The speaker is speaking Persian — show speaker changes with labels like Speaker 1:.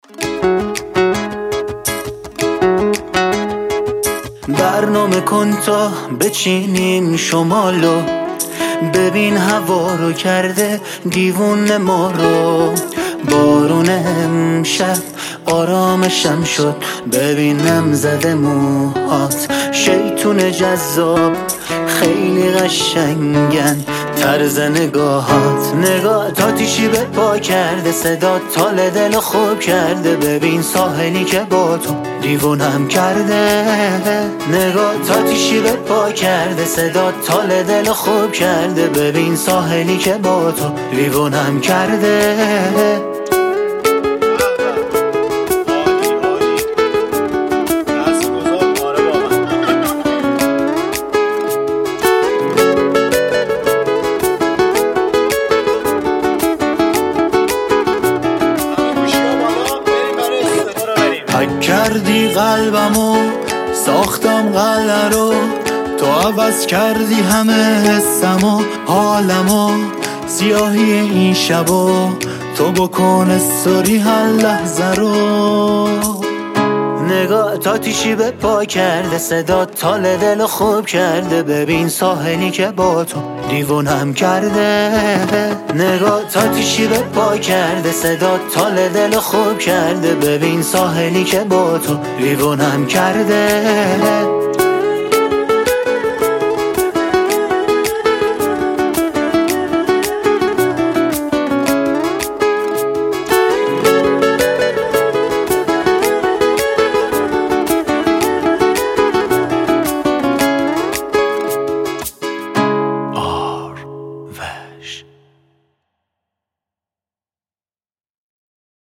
Speaker 1: برنامه کن تا بچینیم شمالو، ببین هوا رو کرده دیوونه ما رو. بارون امشب آرامشم شد، ببینم زده موهات شیطون جذاب، خیلی قشنگن طرز نگاهات. نگاهت آتیشی به پا کرده، صدات تال دل خوب کرده، ببین ساحلی که با تو دیوونم کرده. نگاهت آتیشی به پا کرده، صدات تال دل خوب کرده، ببین ساحلی که با تو دیوونم کرده. حک کردی قلبمو، ساختم قلعه رو، تو عوض کردی همه حسمو حالمو. سیاهی این شبو تو بکن استوری هر لحظه رو. نگاهت آتیشی به پا کرده، صدات تال دل خوب کرده، ببین ساحلی که با تو دیوونم کرده. نگاهت آتیشی به پا کرده، صدات تال دل خوب کرده، ببین ساحلی که با تو دیوونم کرده.